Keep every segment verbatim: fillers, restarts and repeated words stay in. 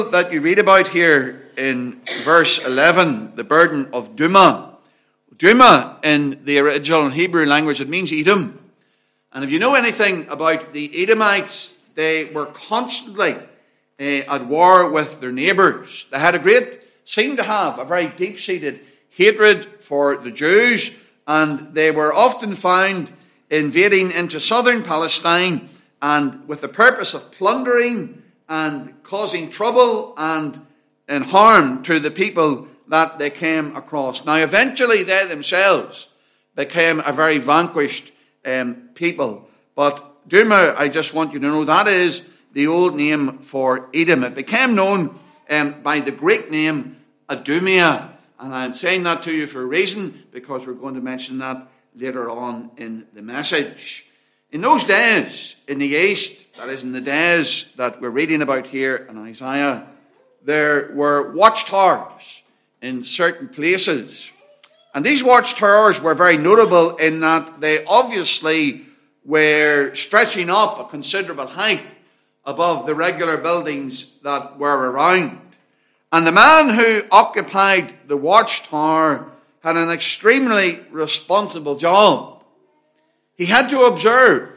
that you read about here in verse eleven, the burden of Duma. Duma in the original Hebrew language, it means Edom. And if you know anything about the Edomites, they were constantly uh, at war with their neighbours. They had a great, seemed to have a very deep-seated hatred for the Jews, and they were often found invading into southern Palestine and with the purpose of plundering and causing trouble and, and harm to the people that they came across. Now, eventually they themselves became a very vanquished um, people. But Duma, I just want you to know, that is the old name for Edom. It became known um, by the Greek name Idumea. And I'm saying that to you for a reason, because we're going to mention that later on in the message. In those days, in the east, that is, in the days that we're reading about here in Isaiah, there were watchtowers in certain places. And these watchtowers were very notable in that they obviously were stretching up a considerable height above the regular buildings that were around. And the man who occupied the watchtower had an extremely responsible job. He had to observe.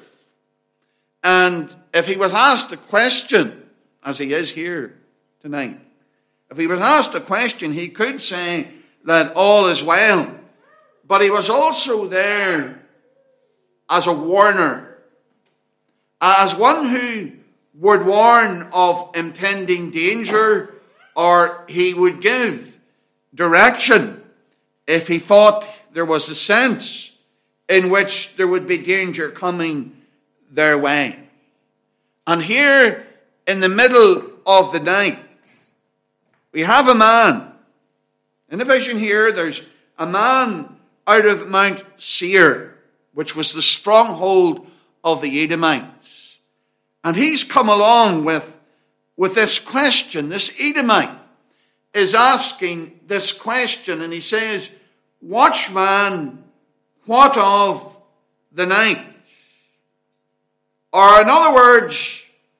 And if he was asked a question, as he is here tonight, if he was asked a question, he could say that all is well. But he was also there as a warner, as one who would warn of impending danger, or he would give direction if he thought there was a sense in which there would be danger coming their way. And here in the middle of the night, we have a man. In the vision here, there's a man out of Mount Seir, which was the stronghold of the Edomites. And he's come along with, with this question. This Edomite is asking this question, and he says, "Watchman, what of the night?" Or in other words,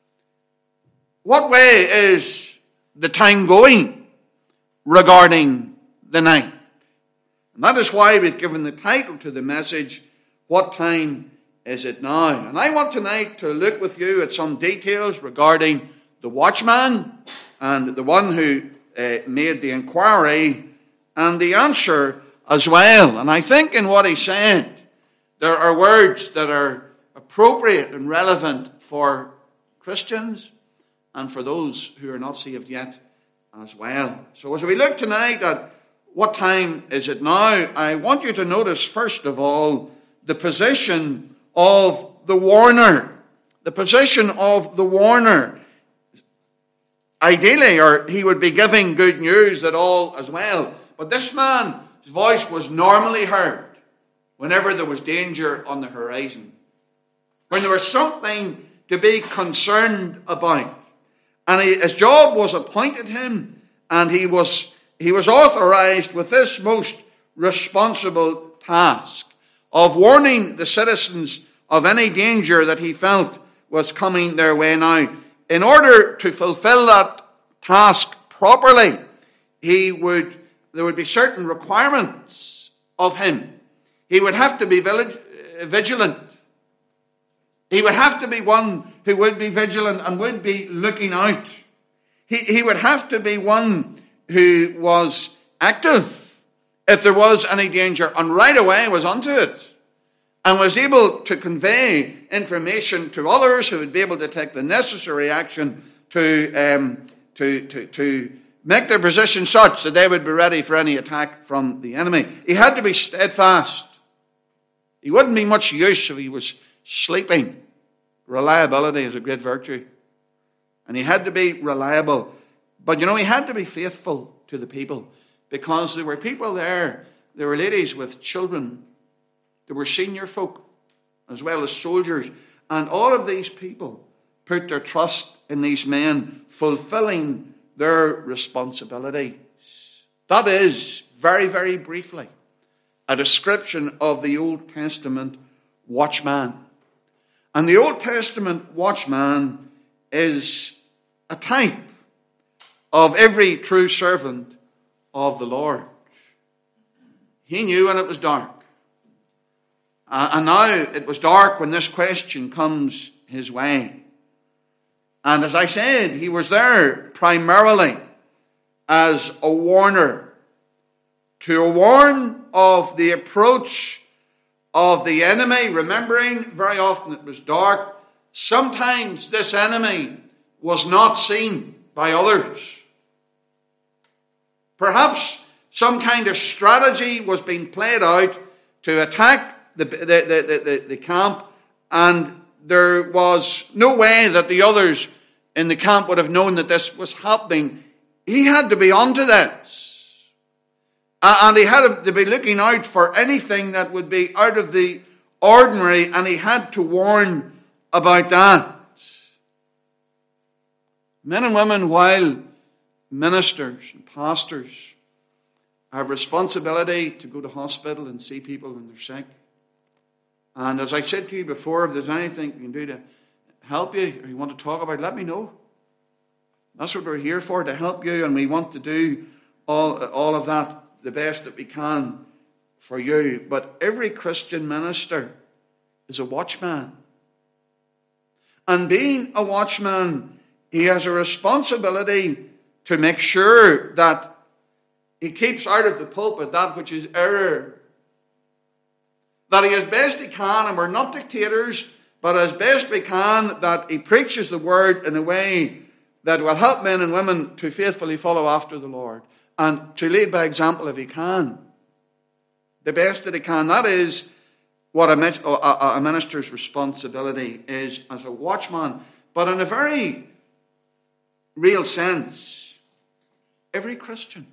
what way is the time going regarding the night? And that is why we've given the title to the message, "What Time Is It Now?" And I want tonight to look with you at some details regarding the watchman and the one who uh, made the inquiry and the answer as well. And I think in what he said, there are words that are appropriate and relevant for Christians and for those who are not saved yet as well. So as we look tonight at what time is it now, I want you to notice, first of all, the position of the warner. The position of the warner. Ideally, or he would be giving good news at all as well. But this man's voice was normally heard whenever there was danger on the horizon, when there was something to be concerned about. And he, his job was appointed him, and he was he was authorized with this most responsible task of warning the citizens of any danger that he felt was coming their way. Now, in order to fulfill that task properly, he would there would be certain requirements of him. He would have to be vigilant. He would have to be one who would be vigilant and would be looking out. He, he would have to be one who was active if there was any danger, and right away was onto it, and was able to convey information to others who would be able to take the necessary action to, um, to, to, to make their position such that they would be ready for any attack from the enemy. He had to be steadfast. He wouldn't be much use if he was sleeping. Reliability is a great virtue. And he had to be reliable. But you know, he had to be faithful to the people, because there were people there, there were ladies with children, there were senior folk, as well as soldiers. And all of these people put their trust in these men fulfilling their responsibilities. That is, very, very briefly, a description of the Old Testament watchman. And the Old Testament watchman is a type of every true servant of the Lord. He knew when it was dark. Uh, and now it was dark when this question comes his way. And as I said, he was there primarily as a warner, to warn of the approach of the enemy, remembering very often it was dark. Sometimes this enemy was not seen by others. Perhaps some kind of strategy was being played out to attack the, the, the, the, the camp, and there was no way that the others in the camp would have known that this was happening. He had to be onto this. And he had to be looking out for anything that would be out of the ordinary, and he had to warn about that. Men and women, while ministers and pastors have responsibility to go to hospital and see people when they're sick. And as I said to you before, if there's anything we can do to help you, or you want to talk about, let me know. That's what we're here for, to help you, and we want to do all, all of that the best that we can for you. But every Christian minister is a watchman. And being a watchman, he has a responsibility to make sure that he keeps out of the pulpit that which is error. That he as best he can, and we're not dictators, but as best we can, that he preaches the word in a way that will help men and women to faithfully follow after the Lord, and to lead by example if he can. The best that he can. That is what a minister's responsibility is as a watchman. But in a very real sense, every Christian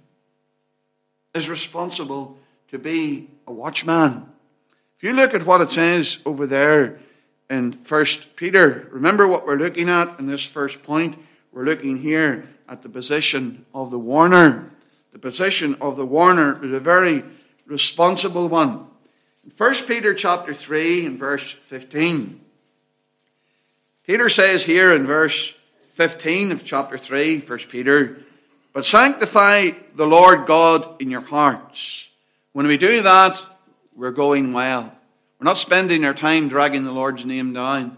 is responsible to be a watchman. If you look at what it says over there in First Peter, remember what we're looking at in this first point. We're looking here at the position of the warner. The position of the warner is a very responsible one. In First Peter chapter three and verse fifteen, Peter says here in verse fifteen of chapter three, First Peter, but sanctify the Lord God in your hearts. When we do that, we're going well. We're not spending our time dragging the Lord's name down,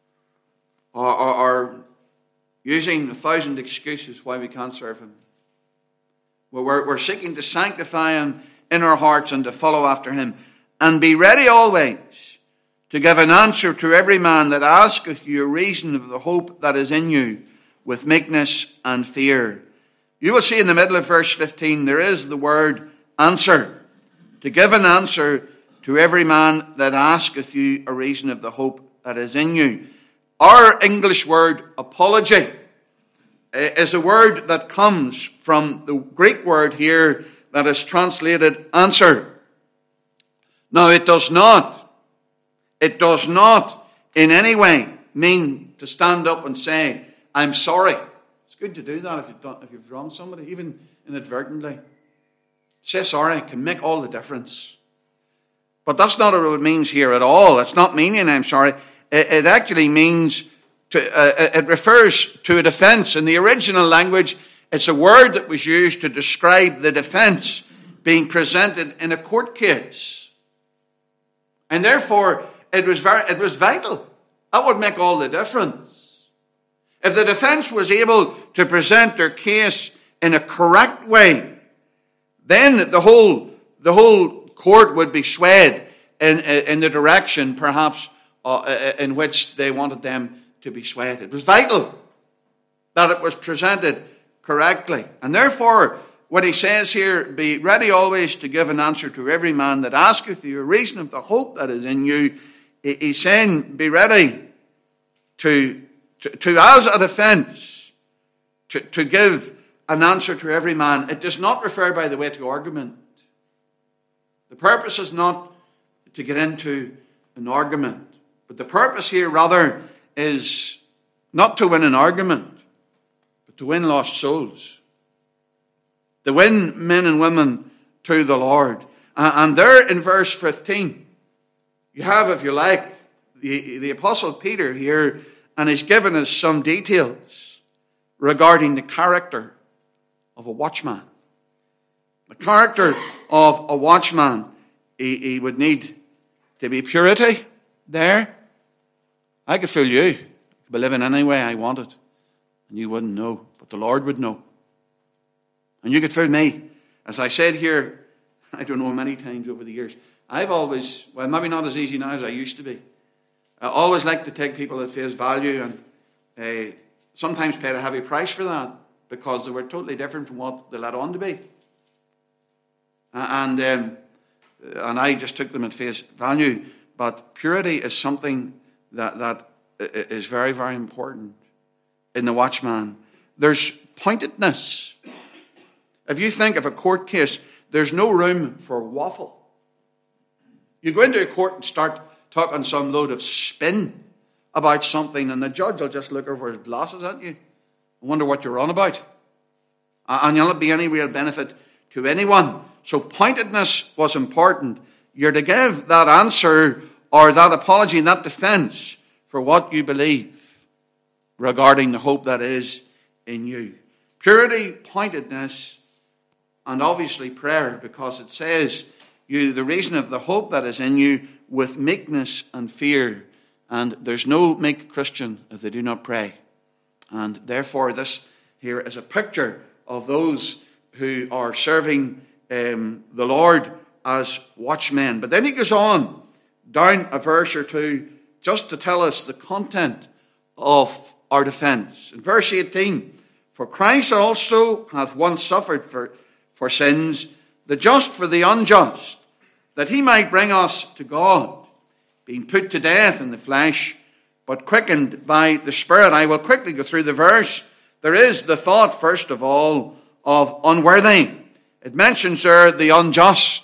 or, or, or using a thousand excuses why we can't serve him. Well, we're, we're seeking to sanctify him in our hearts and to follow after him. And be ready always to give an answer to every man that asketh you a reason of the hope that is in you, with meekness and fear. You will see in the middle of verse fifteen, there is the word answer. To give an answer to every man that asketh you a reason of the hope that is in you. Our English word apology is a word that comes from the Greek word here that is translated answer. Now it does not, it does not in any way mean to stand up and say, I'm sorry. It's good to do that if you've, done, if you've wronged somebody, even inadvertently. Say sorry can make all the difference. But that's not what it means here at all. It's not meaning I'm sorry. It, it actually means, to, uh, it refers to a defense. In the original language, it's a word that was used to describe the defense being presented in a court case. And therefore, it was very, it was vital. That would make all the difference. If the defense was able to present their case in a correct way, then the whole, the whole court would be swayed in, in the direction, perhaps, uh, in which they wanted them to be swayed. It was vital that it was presented correctly. And therefore, what he says here, be ready always to give an answer to every man that asketh you a reason of the hope that is in you. He's saying, be ready to, to, to as a defense, to, to give an answer to every man. It does not refer, by the way, to argument. The purpose is not to get into an argument. But the purpose here, rather, is not to win an argument, but to win lost souls. To win men and women to the Lord. And there in verse fifteen, you have, if you like, the, the Apostle Peter here, and he's given us some details regarding the character of a watchman. The character of a watchman, he, he would need to be purity there. I could fool you. I could be living any way I wanted, and you wouldn't know, but the Lord would know. And you could fool me. As I said here, I don't know, many times over the years, I've always, well, maybe not as easy now as I used to be. I always like to take people at face value, and uh, sometimes paid a heavy price for that, because they were totally different from what they let on to be. And um, and I just took them at face value. But purity is something that, that is very, very important in the watchman. There's pointedness. If you think of a court case, there's no room for waffle. You go into a court and start talking some load of spin about something, and the judge will just look over his glasses at you and wonder what you're on about. And you'll not be any real benefit to anyone. So pointedness was important. You're to give that answer or that apology and that defense for what you believe regarding the hope that is in you. Purity, pointedness, and obviously prayer, because it says you the reason of the hope that is in you with meekness and fear. And there's no meek Christian if they do not pray. And therefore this here is a picture of those who are serving um, the Lord as watchmen. But then he goes on down a verse or two just to tell us the content of our defense. In verse eighteen, for Christ also hath once suffered for, for sins, the just for the unjust, that he might bring us to God, being put to death in the flesh, but quickened by the Spirit. I will quickly go through the verse. There is the thought, first of all, of unworthy. It mentions there the unjust.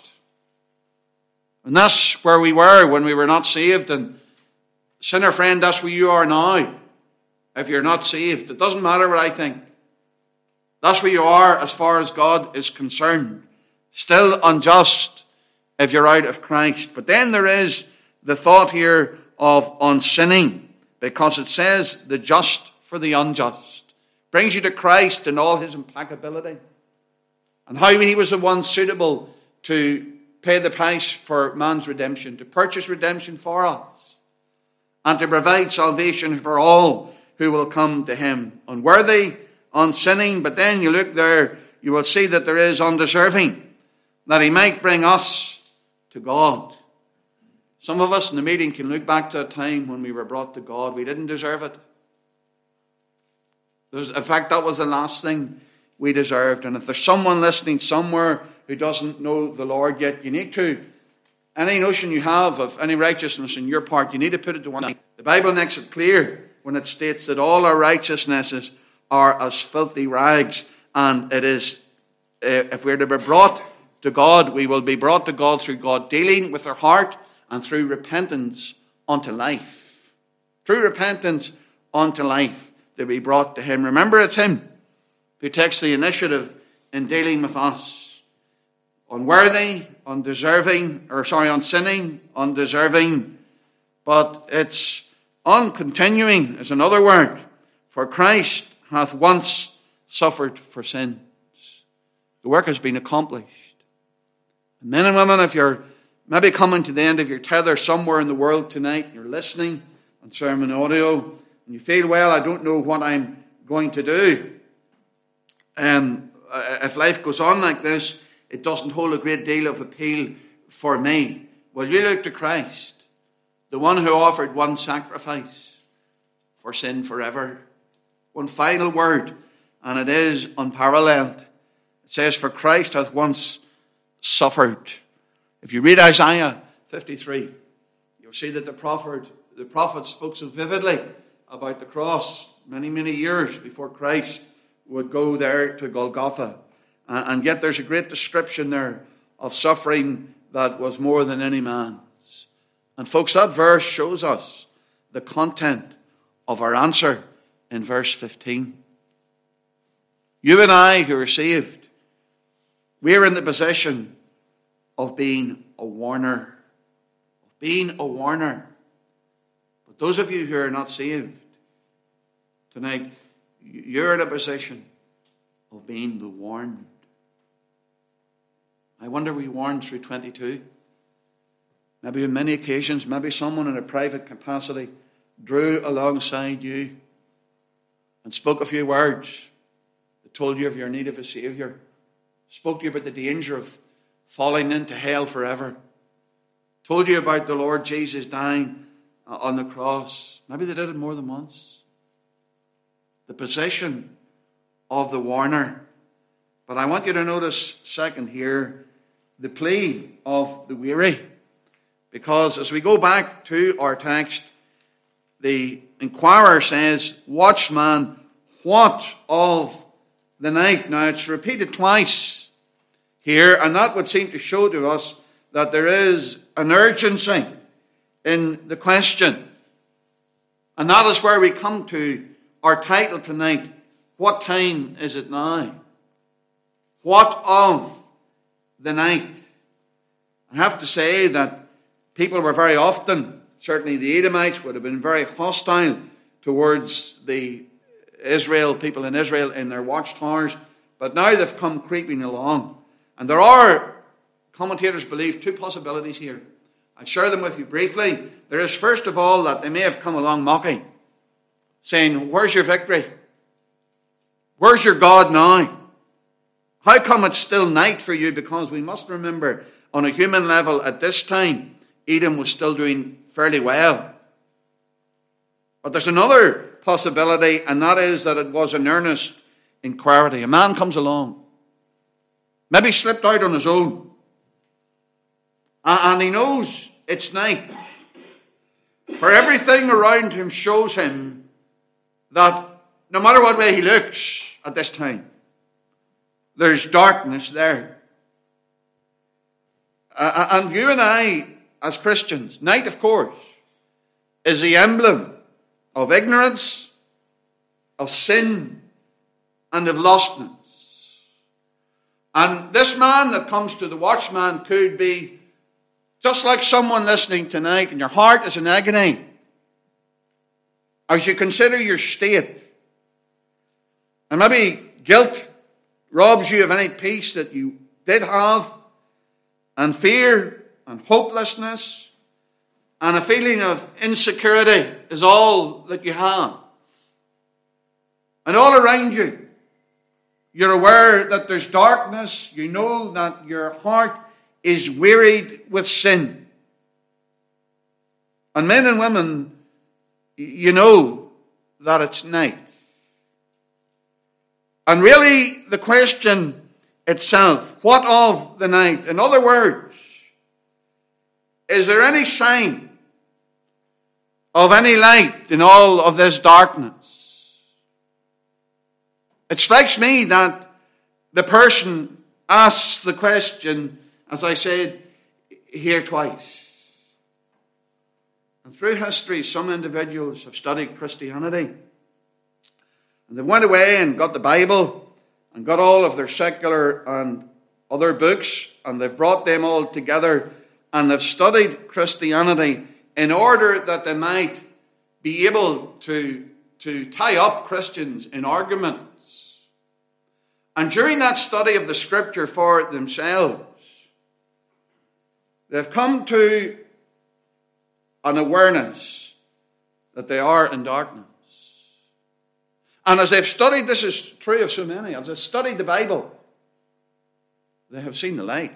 And that's where we were when we were not saved. And sinner friend, that's where you are now. If you're not saved, it doesn't matter what I think. That's where you are as far as God is concerned. Still unjust if you're out of Christ. But then there is the thought here of unsinning, because it says the just for the unjust. Brings you to Christ in all his implacability, and how he was the one suitable to pay the price for man's redemption, to purchase redemption for us, and to provide salvation for all who will come to him. Unworthy, unsinning, but then you look there, you will see that there is undeserving, that he might bring us to God. Some of us in the meeting can look back to a time when we were brought to God. We didn't deserve it. There's, in fact, that was the last thing we deserved. And if there's someone listening somewhere who doesn't know the Lord yet, you need to, any notion you have of any righteousness in your part, you need to put it to one side. The Bible makes it clear when it states that all our righteousnesses are as filthy rags. And it is, if we're to be brought to God, we will be brought to God through God dealing with our heart and through repentance unto life. Through repentance unto life to be brought to him. Remember, it's him who takes the initiative in dealing with us. Unworthy, undeserving, or sorry, unsinning, undeserving. But it's uncontinuing is another word. For Christ hath once suffered for sins. The work has been accomplished. And men and women, if you're maybe coming to the end of your tether somewhere in the world tonight, you're listening on sermon audio, and you feel, well, I don't know what I'm going to do. Um, if life goes on like this, it doesn't hold a great deal of appeal for me. Well, you look to Christ, the one who offered one sacrifice for sin forever. One final word, and it is unparalleled. It says, for Christ hath once suffered. If you read Isaiah fifty-three, you'll see that the prophet, the prophet spoke so vividly about the cross many, many years before Christ would go there to Golgotha. And yet there's a great description there of suffering that was more than any man's. And folks, that verse shows us the content of our answer in verse fifteen. You and I who are saved, we are in the position of being a warner. Of being a warner. But those of you who are not saved tonight, you're in a position of being the warned. I wonder, were you warned through twenty-two? Maybe on many occasions, maybe someone in a private capacity drew alongside you and spoke a few words that told you of your need of a Saviour, spoke to you about the danger of falling into hell forever, told you about the Lord Jesus dying on the cross. Maybe they did it more than once. The position of the warner. But I want you to notice, second here, the plea of the weary. Because as we go back to our text, the inquirer says, "Watchman, what of the night?" Now it's repeated twice here, and that would seem to show to us that there is an urgency in the question. And that is where we come to our title tonight. What time is it now? What of the night? I have to say that people were very often, certainly the Edomites would have been very hostile towards the Israel, people in Israel in their watchtowers, but now they've come creeping along. And there are, commentators believe, two possibilities here. I'll share them with you briefly. There is, first of all, that they may have come along mocking, saying, "Where's your victory? Where's your God now? How come it's still night for you?" Because we must remember, on a human level at this time, Edom was still doing fairly well. But there's another possibility, and that is that it was an earnest inquiry. A man comes along, maybe slipped out on his own, and he knows it's night. For everything around him shows him that no matter what way he looks at this time, there's darkness there. Uh, and you and I, as Christians, night, of course, is the emblem of ignorance, of sin, and of lostness. And this man that comes to the watchman could be just like someone listening tonight, and your heart is in agony as you consider your state. And maybe guilt robs you of any peace that you did have, and fear and hopelessness and a feeling of insecurity is all that you have. And all around you, you're aware that there's darkness. You know that your heart is wearied with sin. And men and women, you know that it's night. And really, the question itself, what of the night? In other words, is there any sign of any light in all of this darkness? It strikes me that the person asks the question, as I said, here twice. And through history, some individuals have studied Christianity. And they went away and got the Bible and got all of their secular and other books, and they've brought them all together, and they've studied Christianity in order that they might be able to, to tie up Christians in arguments. And during that study of the Scripture for themselves, they've come to an awareness that they are in darkness. And as they've studied, this is true of so many, as they've studied the Bible, they have seen the light.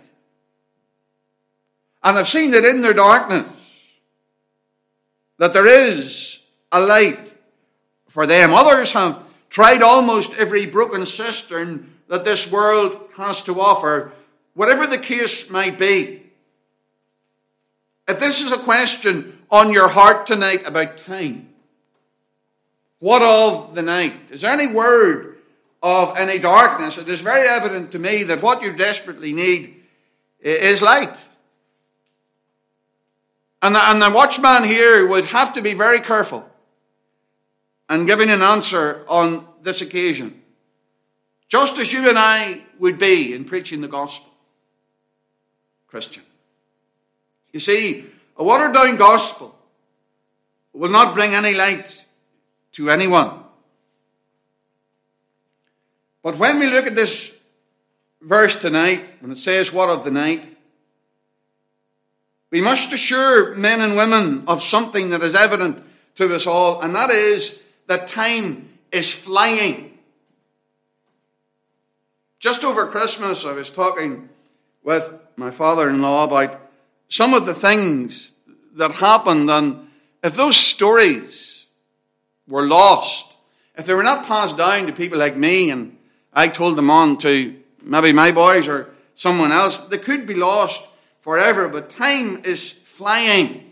And they've seen that in their darkness, that there is a light for them. Others have tried almost every broken cistern that this world has to offer, whatever the case might be. If this is a question on your heart tonight about time, what of the night? Is there any word of any darkness? It is very evident to me that what you desperately need is light. And the, and the watchman here would have to be very careful in giving an answer on this occasion, just as you and I would be in preaching the gospel. Christian. You see, a watered-down gospel will not bring any light to anyone. But when we look at this verse tonight, when it says, what of the night? We must assure men and women of something that is evident to us all, and that is that time is flying. Just over Christmas, I was talking with my father-in-law about some of the things that happened, and if those stories were lost, if they were not passed down to people like me, and I told them on to maybe my boys or someone else, they could be lost forever. But time is flying.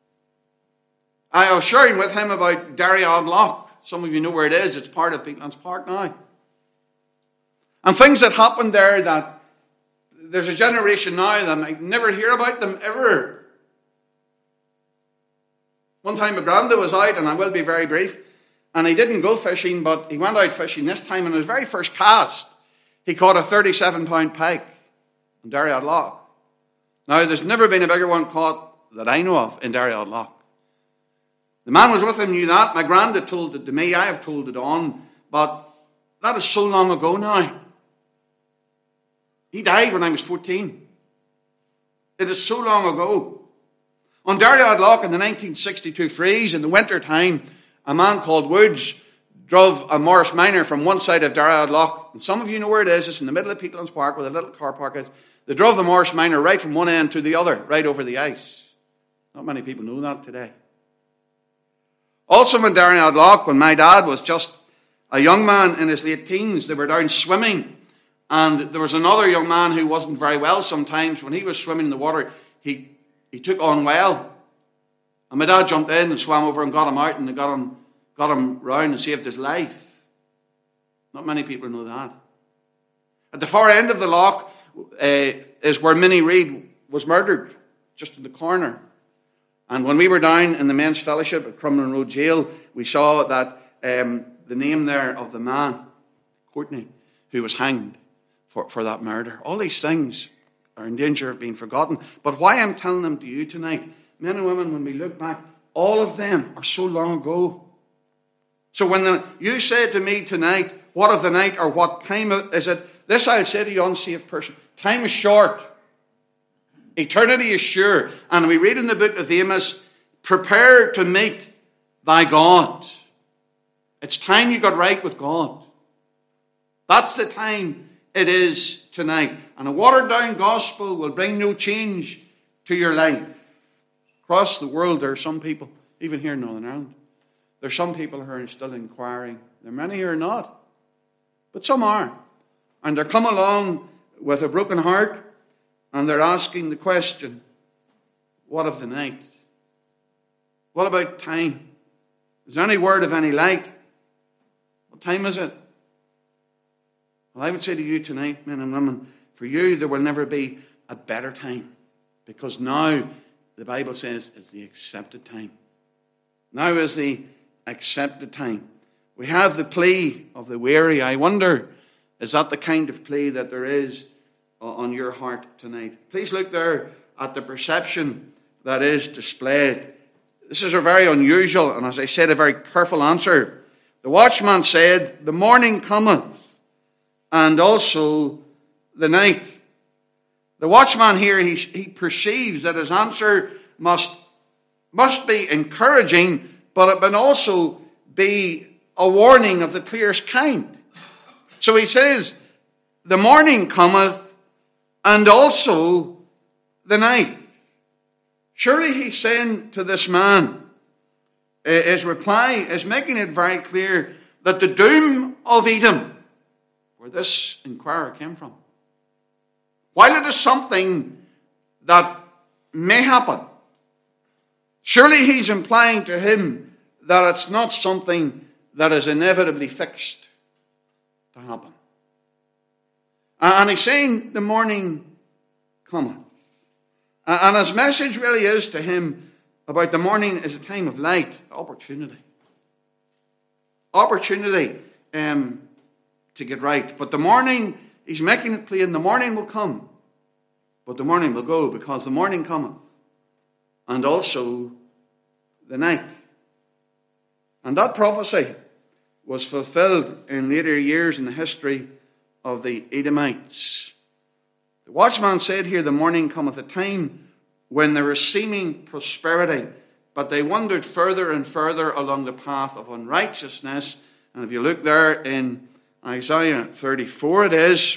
I was sharing with him about Darragh Loch. Some of you know where it is. It's part of Peatlands Park now. And things that happened there that there's a generation now that I never hear about them ever. One time my granddad was out, and I will be very brief, and he didn't go fishing, but he went out fishing this time, and his very first cast, he caught a thirty-seven pound pike in Darragh Loch. Now, there's never been a bigger one caught that I know of in Darragh Loch. The man was with him knew that. My granddad told it to me. I have told it on. But that is so long ago now. He died when I was fourteen. It is so long ago. On Darragh Loch in the nineteen sixty-two freeze, in the winter time, a man called Woods drove a Morris Minor from one side of Darragh Loch. And some of you know where it is. It's in the middle of Peatlands Park where the little car park is. They drove the Morris Minor right from one end to the other, right over the ice. Not many people know that today. Also in Darragh Loch, when my dad was just a young man in his late teens, they were down swimming. And there was another young man who wasn't very well sometimes. When he was swimming in the water, he, he took on well. And my dad jumped in and swam over and got him out, and they got him, got him round and saved his life. Not many people know that. At the far end of the loch uh, is where Minnie Reid was murdered, just in the corner. And when we were down in the men's fellowship at Crumlin Road Jail, we saw that um, the name there of the man, Courtney, who was hanged for, for that murder. All these things are in danger of being forgotten. But why I'm telling them to you tonight, men and women, when we look back, all of them are so long ago. So when the, you say to me tonight, what of the night, or what time is it? This I'll say to you, unsaved person. Time is short. Eternity is sure. And we read in the book of Amos, prepare to meet thy God. It's time you got right with God. That's the time it is tonight. And a watered down gospel will bring no change to your life. Across the world, there are some people, even here in Northern Ireland, there's some people who are still inquiring. There are many who are not. But some are. And they're come along with a broken heart, and they're asking the question, what of the night? What about time? Is there any word of any light? What time is it? Well, I would say to you tonight, men and women, for you there will never be a better time. Because now, the Bible says, it's the accepted time. Now is the accepted time. We have the plea of the weary. I wonder, is that the kind of plea that there is on your heart tonight? Please look there at the perception that is displayed. This is a very unusual, and as I said, a very careful answer. The watchman said, the morning cometh, and also the night. The watchman here, he, he perceives that his answer must, must be encouraging, but it can also be a warning of the clearest kind. So he says, the morning cometh, and also the night. Surely he's saying to this man, his reply is making it very clear that the doom of Edom, where this inquirer came from, while it is something that may happen, surely he's implying to him that it's not something that is inevitably fixed to happen. And he's saying the morning cometh. And his message really is to him about the morning is a time of light, opportunity. Opportunity um, to get right. But the morning, he's making it plain, the morning will come, but the morning will go, because the morning cometh, and also the night. And that prophecy was fulfilled in later years in the history of the Edomites. The watchman said here, the morning cometh, a time when there is seeming prosperity, but they wandered further and further along the path of unrighteousness. And if you look there in Isaiah thirty-four, it is.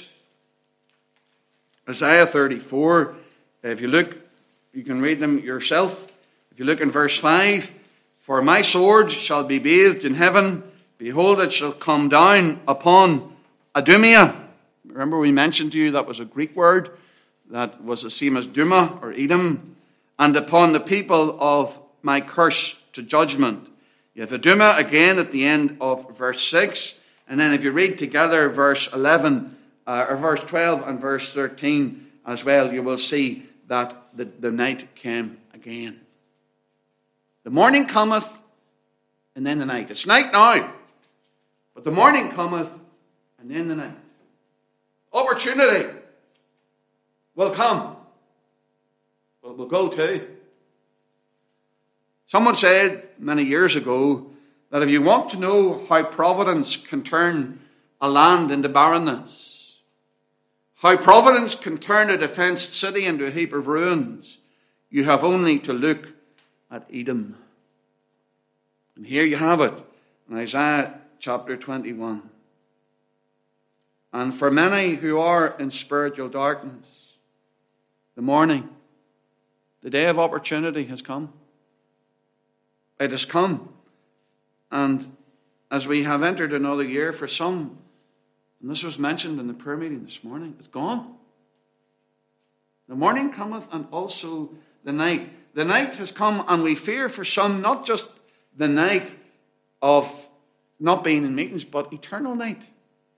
Isaiah thirty-four, if you look, you can read them yourself. If you look in verse five, for my sword shall be bathed in heaven. Behold, it shall come down upon Idumea. Remember we mentioned to you that was a Greek word that was the same as Duma or Edom. And upon the people of my curse to judgment. You have Idumea again at the end of verse six. And then if you read together verse eleven, uh, or verse twelve and verse thirteen as well, you will see that the, the night came again. The morning cometh, and then the night. It's night now, but the morning cometh, and then the night. Opportunity will come, but it will go too. Someone said many years ago that if you want to know how providence can turn a land into barrenness, how providence can turn a defenced city into a heap of ruins, you have only to look at Edom. And here you have it in Isaiah chapter twenty-one. And for many who are in spiritual darkness, the morning, the day of opportunity has come. It has come. And as we have entered another year, for some, and this was mentioned in the prayer meeting this morning, it's gone. The morning cometh, and also the night. The night has come, and we fear for some not just the night of not being in meetings, but eternal night.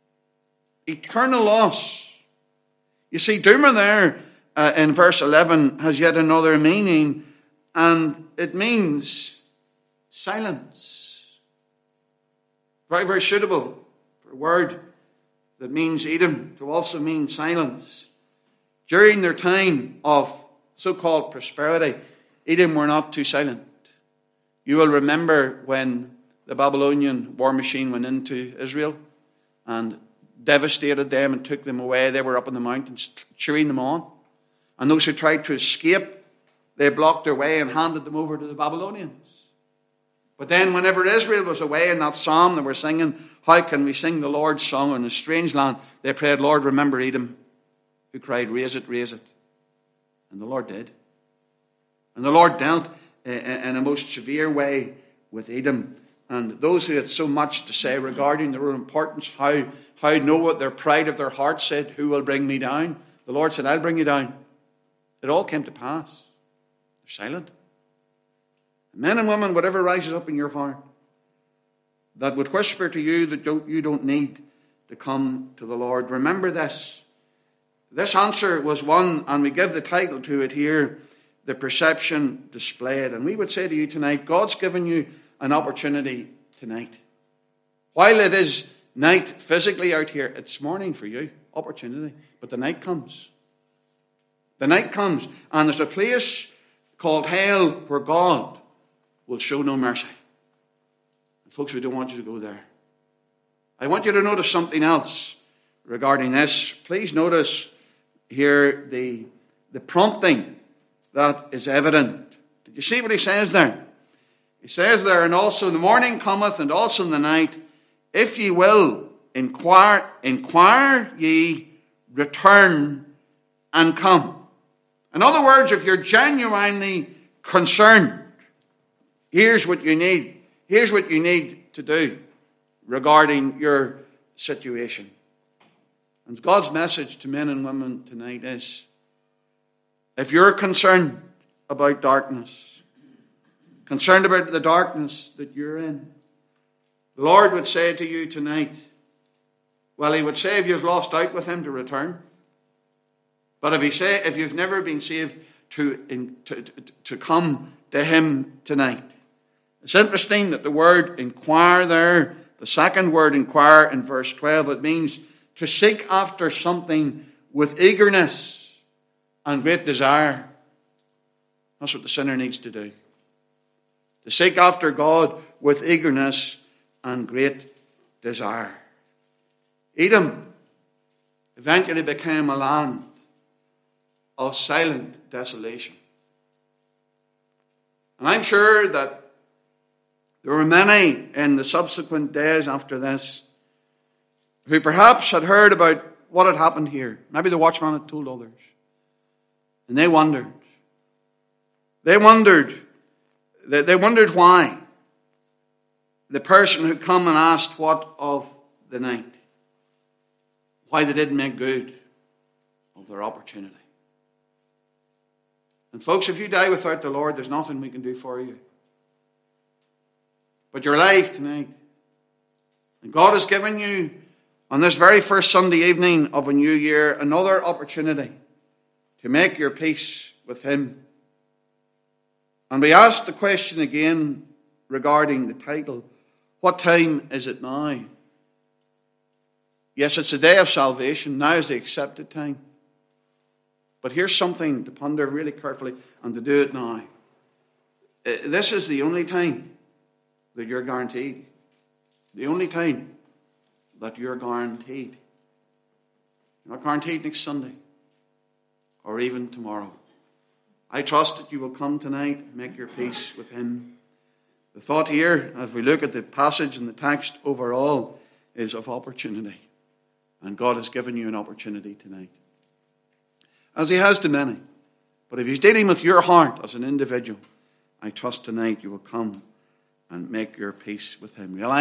Eternal loss. You see, Duma there uh, in verse eleven has yet another meaning, and it means silence. Very, very suitable for a word that means Edom to also mean silence. During their time of so-called prosperity, Edom were not too silent. You will remember when the Babylonian war machine went into Israel and devastated them and took them away. They were up in the mountains cheering them on. And those who tried to escape, they blocked their way and handed them over to the Babylonians. But then whenever Israel was away in that psalm they were singing, how can we sing the Lord's song in a strange land? They prayed, Lord, remember Edom, who cried, raise it, raise it. And the Lord did. And the Lord dealt in a most severe way with Edom. And those who had so much to say regarding their own importance, how, how Noah, their pride of their heart, said, who will bring me down? The Lord said, I'll bring you down. It all came to pass. They're silent. Men and women, whatever rises up in your heart that would whisper to you that don't, you don't need to come to the Lord, remember this. This answer was one, and we give the title to it here, the perception displayed. And we would say to you tonight, God's given you an opportunity tonight. While it is night physically out here, it's morning for you, opportunity. But the night comes. The night comes, and there's a place called hell where God will show no mercy. And folks, we don't want you to go there. I want you to notice something else regarding this. Please notice here the, the prompting that is evident. Did you see what he says there? He says there, and also the morning cometh, and also in the night, if ye will inquire, inquire ye, return and come. In other words, if you're genuinely concerned, here's what you need. Here's what you need to do regarding your situation. And God's message to men and women tonight is, if you're concerned about darkness, concerned about the darkness that you're in, the Lord would say to you tonight, well, he would say if you've lost out with him to return. But if he say if you've never been saved, to, in, to, to, to come to him tonight. It's interesting that the word inquire there, the second word inquire in verse twelve, it means to seek after something with eagerness and great desire. That's what the sinner needs to do. To seek after God with eagerness and great desire. Edom eventually became a land of silent desolation. And I'm sure that there were many in the subsequent days after this who perhaps had heard about what had happened here. Maybe the watchman had told others. And they wondered. They wondered. They wondered why the person who come and asked what of the night, why they didn't make good of their opportunity. And folks, if you die without the Lord, there's nothing we can do for you. But you're alive tonight. And God has given you, on this very first Sunday evening of a new year, another opportunity to make your peace with Him. And we ask the question again regarding the title, what time is it now? Yes, it's the day of salvation. Now is the accepted time. But here's something to ponder really carefully and to do it now. This is the only time that you're guaranteed. The only time that you're guaranteed. You're not guaranteed next Sunday or even tomorrow. I trust that you will come tonight and make your peace with Him. The thought here, as we look at the passage and the text overall, is of opportunity. And God has given you an opportunity tonight. As He has to many. But if He's dealing with your heart as an individual, I trust tonight you will come and make your peace with Him.